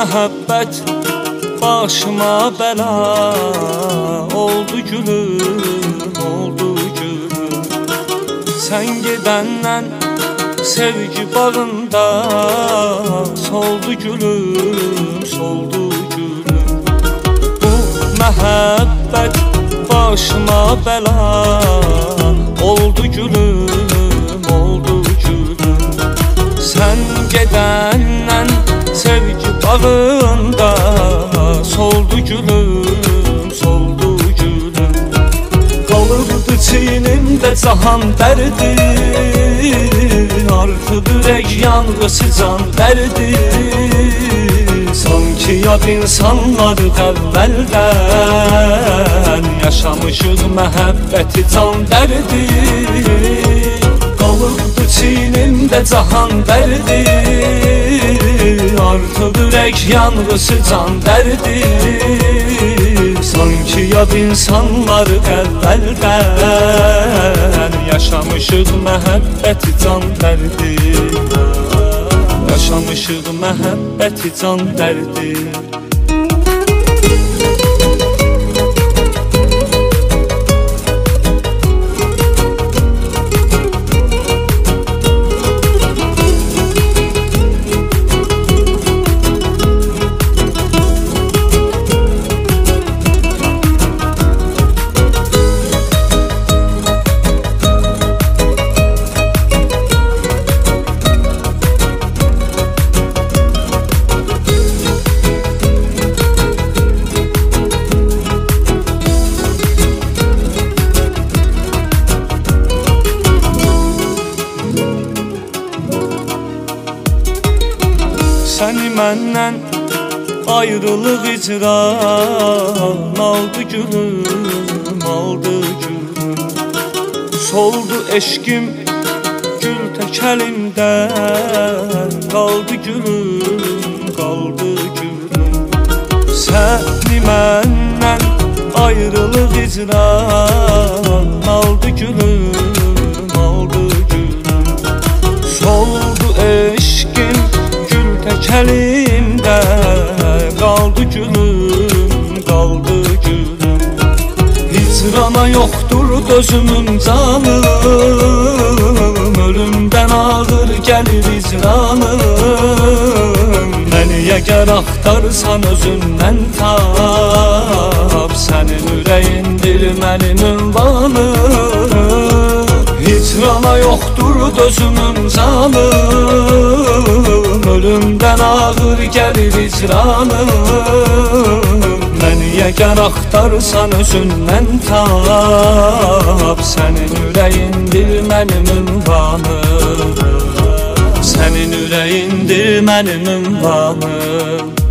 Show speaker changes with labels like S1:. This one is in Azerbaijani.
S1: məhəbbət başıma bəla oldu gülüm, oldu gülüm. Sən gedəndən sevgi bağında soldu gülüm, soldu gülüm. Bu məhəbbət başıma bəla oldu gülüm, oldu gülüm. Sən gedəndən sevgi bağında soldu gülüm, soldu gülüm. Qalıbdı çiynimdə cahan dərdi, artıq ürək yanğısı can dərdi. Sanki yad insanları əvvəldən yaşamışıq məhəbbəti can dərdi. Qalıbdı çiynimdə cahan dərdi, artıq ürək yanğısı can dərdi. Sanki yad insanları əvvəldən yaşamışıq məhəbbəti can dərdi. Yaşamışıq məhəbbəti can dərdi. Səni məndən ayrılıq icran aldı gülüm, aldı gülüm. Soldu eşkim gül təkəlimdə qaldı gülüm, qaldı gülüm. Səni məndən ayrılıq icran aldı gülüm, aldı gülüm. Soldu eşkim təkəlimdə qaldı gülüm, qaldı gülüm. Hicrana yoxdur dözümüm canım, ölümdən ağır gəlir icranım. Məni əgər axtarsan özündən tap, sənin ürəyindir mənim ünvanım. Hicrana yoxdur dözümüm canım, ölümdən ağır gəlir icranım. Məni əgər axtarsan özündən tap, sənin ürəyindir mənim ünvanım. Sənin ürəyindir mənim ünvanım.